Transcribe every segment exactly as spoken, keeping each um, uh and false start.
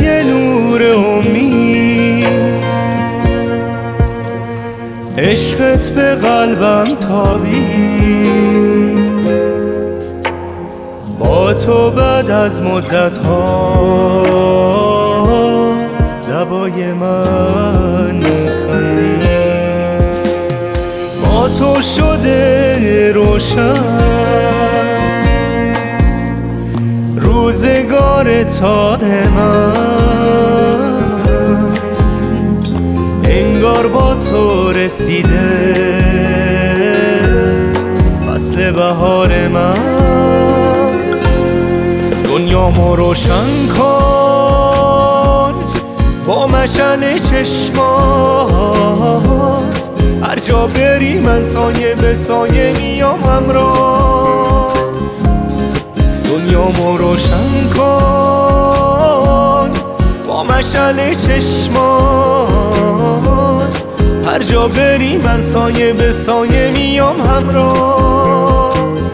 نور امید، عشقت به قلبم تابید. با تو بعد از مدت ها لبای من میخندی، با تو شده روشن روزگار تار من، انگار با تو رسیده فصل بهار من. دنیامو روشن کن با مشعل چشمات، هر جا بری من سایه به سایه میام همراهت. دنیامو روشن کن با مشعل چشمات، هر جا بری من سایه به سایه میام همراهت.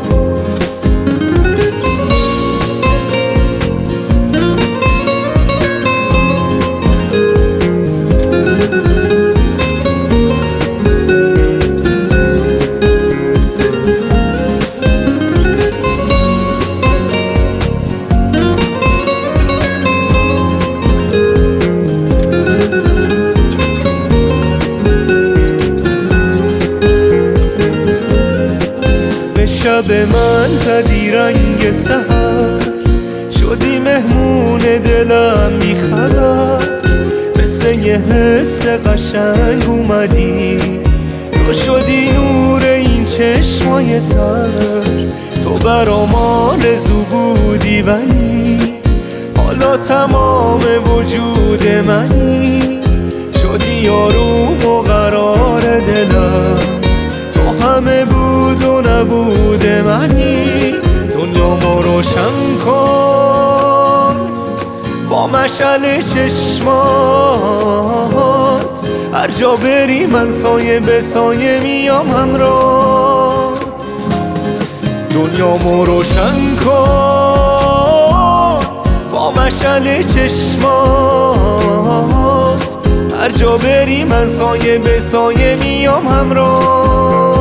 شب من زدی رنگ سحر، شدی مهمون دلم میخرم، مثل یه حس قشنگ اومدی، تو شدی نور این چشمای تر. تو برام آرزو بودی ولی حالا تمام وجود منی، شدی آروم و قرار دلم، تو همه بود و نبود منی. دنیامو روشن کن با مشعل چشمات، هر جا بری من سایه به سایه میام همراهت. دنیامو روشن کن با مشعل چشمات، هر جا بری من سایه به سایه میام همراهت.